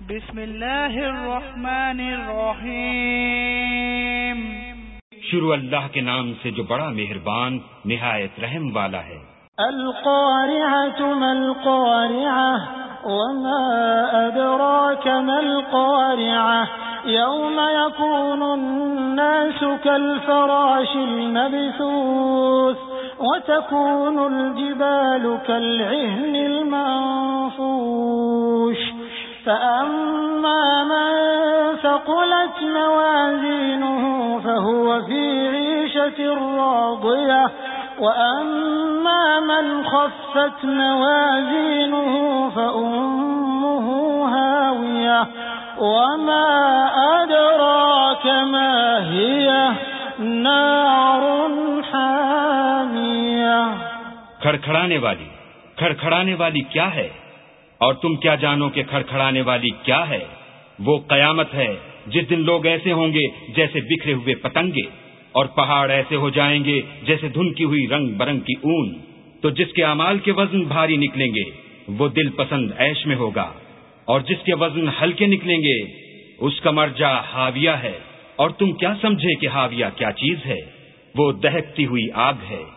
बिस्मिल्लाहिर्रहमानिर्रहीम। शुरू अल्लाह के नाम से जो बड़ा मेहरबान निहायत रहम वाला है। अल-क़ारिअतु मल-क़ारिअह वमा अदराक मल-क़ारिअह यौम यकूनुन-नासु कल-फ़राशिल मबसूस वतकूनुल जिबालु कल-इह्निल मंफूश फ़अम्मा मन सक़ुलत मवाज़ीनुहु फ़हुव फ़ी ईशतिर राज़ियह वअम्मा मन ख़फ़्फ़त मवाज़ीनुहु फ़उम्मुहु हावियह वमा अदराक मा हियह नारुन हामियह। खड़खड़ाने वाली क्या है? और तुम क्या जानो कि खड़खड़ाने वाली क्या है? वो कयामत है जिस दिन लोग ऐसे होंगे जैसे बिखरे हुए पतंगे, और पहाड़ ऐसे हो जाएंगे जैसे धुनकी हुई रंग बरंग की ऊन। तो जिसके अमाल के वजन भारी निकलेंगे वो दिल पसंद ऐश में होगा, और जिसके वजन हल्के निकलेंगे उसका मर्जा हाविया है। और तुम क्या समझे कि हाविया क्या चीज है? वो दहकती हुई आग है।